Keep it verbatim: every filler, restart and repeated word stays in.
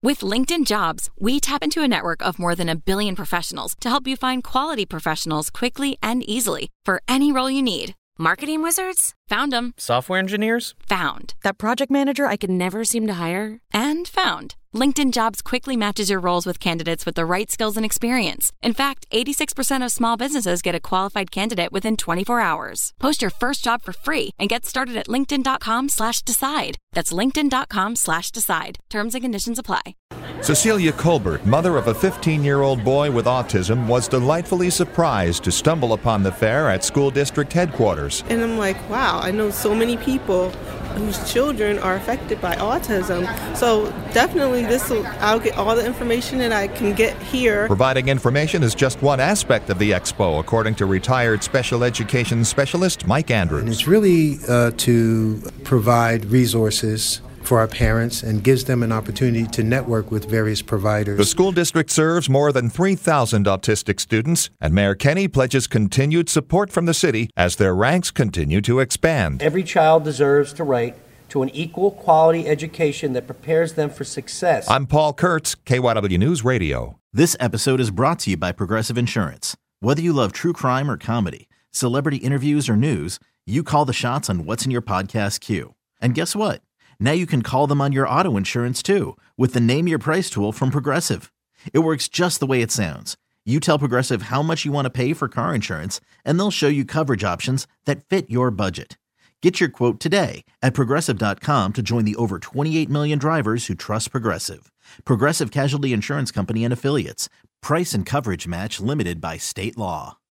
With LinkedIn Jobs, we tap into a network of more than a billion professionals to help you find quality professionals quickly and easily for any role you need. Marketing wizards? Found them. Software engineers? Found. That project manager I could never seem to hire? And found. LinkedIn Jobs quickly matches your roles with candidates with the right skills and experience. In fact, eighty-six percent of small businesses get a qualified candidate within twenty-four hours. Post your first job for free and get started at linkedin.com slash decide. That's linkedin.com slash decide. Terms and conditions apply. Cecilia Colbert, mother of a fifteen-year-old boy with autism, was delightfully surprised to stumble upon the fair at school district headquarters. And I'm like, wow, I know so many people whose children are affected by autism. So definitely this will, I'll get all the information that I can get here. Providing information is just one aspect of the expo, according to retired special education specialist Mike Andrews. And it's really uh, to provide resources for our parents and gives them an opportunity to network with various providers. The school district serves more than three thousand autistic students, and Mayor Kenny pledges continued support from the city as their ranks continue to expand. Every child deserves the right to an equal quality education that prepares them for success. I'm Paul Kurtz, K Y W News Radio. This episode is brought to you by Progressive Insurance. Whether you love true crime or comedy, celebrity interviews or news, you call the shots on what's in your podcast queue. And guess what? Now you can call them on your auto insurance too with the Name Your Price tool from Progressive. It works just the way it sounds. You tell Progressive how much you want to pay for car insurance, and they'll show you coverage options that fit your budget. Get your quote today at Progressive dot com to join the over twenty-eight million drivers who trust Progressive. Progressive Casualty Insurance Company and Affiliates. Price and coverage match limited by state law.